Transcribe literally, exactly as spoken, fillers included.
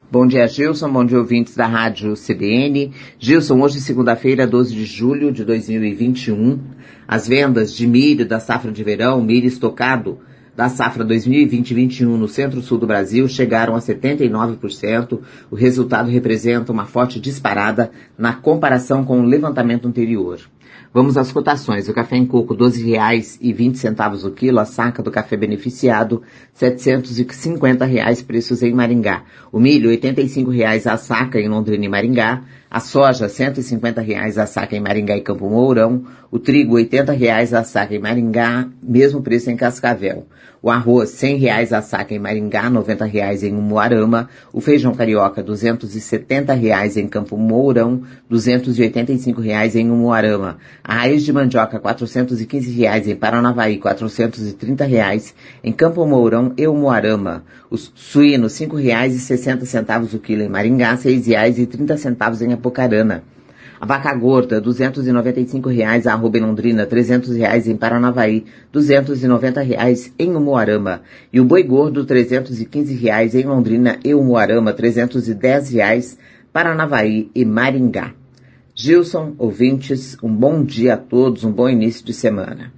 Bom dia, Gilson. Bom dia, ouvintes da Rádio C B N. Gilson, hoje, segunda-feira, doze de julho de dois mil e vinte e um, as vendas de milho da safra de verão, milho estocado da safra dois mil e vinte e vinte e um no centro-sul do Brasil chegaram a setenta e nove por cento. O resultado representa uma forte disparada na comparação com o levantamento anterior. Vamos às cotações. O café em coco, doze reais e vinte centavos o quilo. A saca do café beneficiado, setecentos e cinquenta reais, preços em Maringá. O milho, oitenta e cinco reais a saca em Londrina e Maringá. A soja, cento e cinquenta reais a saca em Maringá e Campo Mourão. O trigo, oitenta reais a saca em Maringá, mesmo preço em Cascavel. O arroz, cem reais a saca em Maringá, noventa reais em Umuarama. O feijão carioca, duzentos e setenta reais em Campo Mourão, duzentos e oitenta e cinco reais em Umuarama. A raiz de mandioca, quatrocentos e quinze reais em Paranavaí, quatrocentos e trinta reais em Campo Mourão e Umuarama. Os suínos, cinco reais e sessenta centavos o quilo em Maringá, seis reais e trinta centavos em Apucarana. A vaca gorda, duzentos e noventa e cinco reais a arroba em Londrina, trezentos reais em Paranavaí, duzentos e noventa reais em Umuarama. E o boi gordo, trezentos e quinze reais em Londrina e Umuarama, trezentos e dez reais Paranavaí e Maringá. Gilson, ouvintes, um bom dia a todos, um bom início de semana.